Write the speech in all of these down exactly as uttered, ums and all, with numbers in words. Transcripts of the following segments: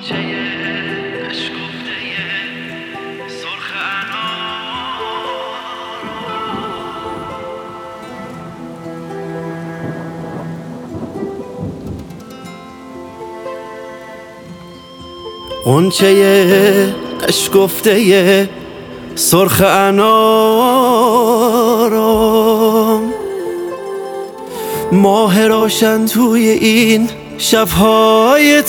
غنچه اشکفته سرخ انارم، ماه روشن توی این شب‌های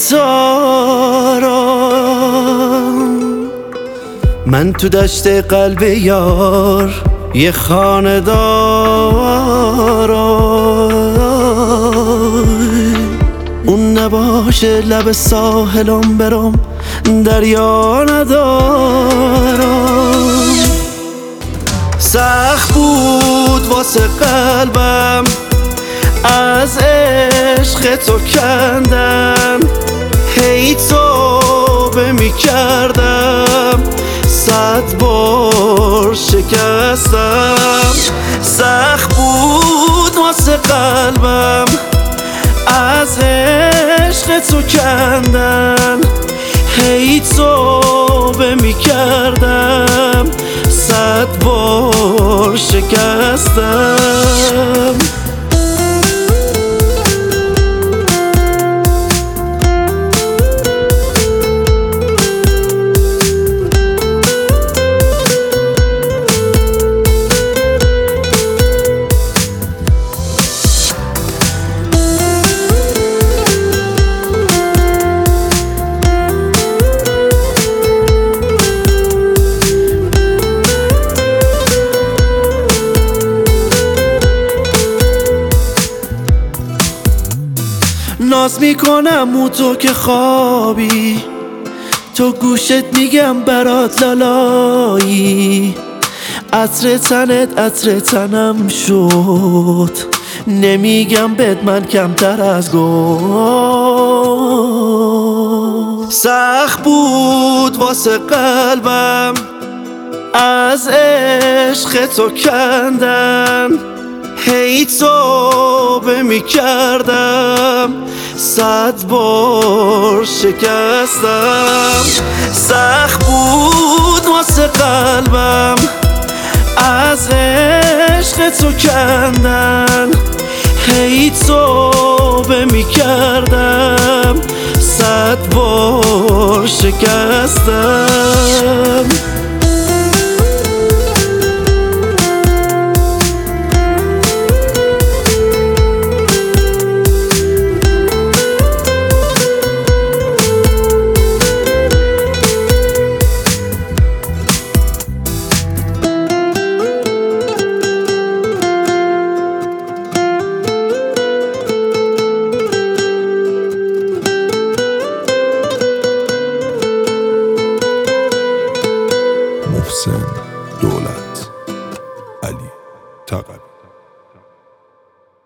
تارم. من تو دشت قلب یار یه خانه دارم، اون نباشه لب ساحلم برم دریا ندارم. سخت بود واسه قلبم از عشق تو کندن، هی توبه می کردم صد بار شکستم. سخت بود واسه قلبم از عشق تو کندن، هی توبه می کردم صد بار شکستم. ناز میکنم او تو که خوابی، تو گوشت میگم برات لالایی. عطر تنت عطر تنم شد، نمیگم بد من کمتر از گفت. سخت بود واسه قلبم از عشق تو کندن، هی توبه می کردم صد بار شکستم. سخت بود واسه قلبم از عشق تو کندن، هی توبه می کردم صد بار شکستم. محسن دولت علی تقوی.